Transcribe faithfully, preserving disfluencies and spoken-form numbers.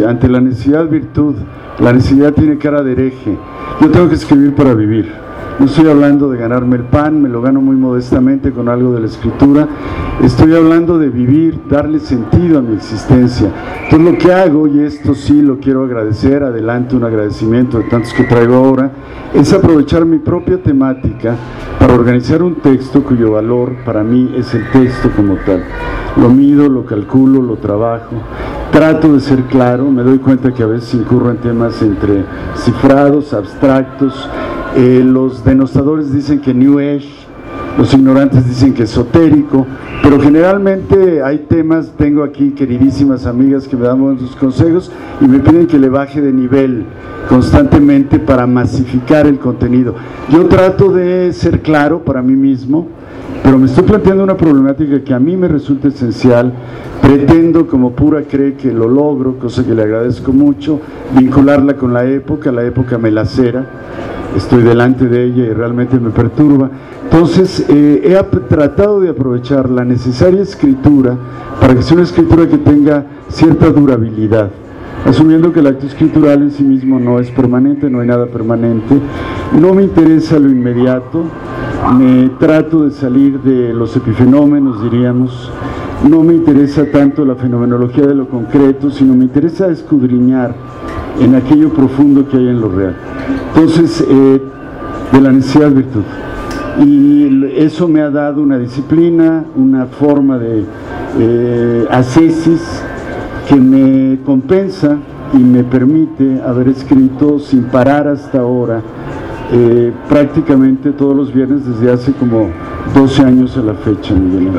ante la necesidad virtud, la necesidad tiene cara de hereje. Yo tengo que escribir para vivir. No estoy hablando de ganarme el pan, me lo gano muy modestamente con algo de la escritura. Estoy hablando de vivir, darle sentido a mi existencia. Entonces lo que hago, y esto sí lo quiero agradecer, adelante un agradecimiento de tantos que traigo ahora, es aprovechar mi propia temática para organizar un texto cuyo valor para mí es el texto como tal. Lo mido, lo calculo, lo trabajo, trato de ser claro, me doy cuenta que a veces incurro en temas entre cifrados, abstractos. Eh, los denostadores dicen que New Age, los ignorantes dicen que esotérico, pero generalmente hay temas, tengo aquí queridísimas amigas que me dan buenos consejos y me piden que le baje de nivel constantemente para masificar el contenido. Yo trato de ser claro para mí mismo, pero me estoy planteando una problemática que a mí me resulta esencial. Pretendo, como Pura cree que lo logro, cosa que le agradezco mucho, vincularla con la época, la época me lacera, estoy delante de ella y realmente me perturba. Entonces eh, he tratado de aprovechar la necesaria escritura para que sea una escritura que tenga cierta durabilidad, asumiendo que el acto escritural en sí mismo no es permanente, no hay nada permanente. No me interesa lo inmediato, me trato de salir de los epifenómenos, diríamos. No me interesa tanto la fenomenología de lo concreto, sino me interesa escudriñar en aquello profundo que hay en lo real. Entonces, eh, de la necesidad virtud. Y eso me ha dado una disciplina, una forma de eh, ascesis que me compensa y me permite haber escrito sin parar hasta ahora, eh, prácticamente todos los viernes desde hace como doce años a la fecha, Miguel.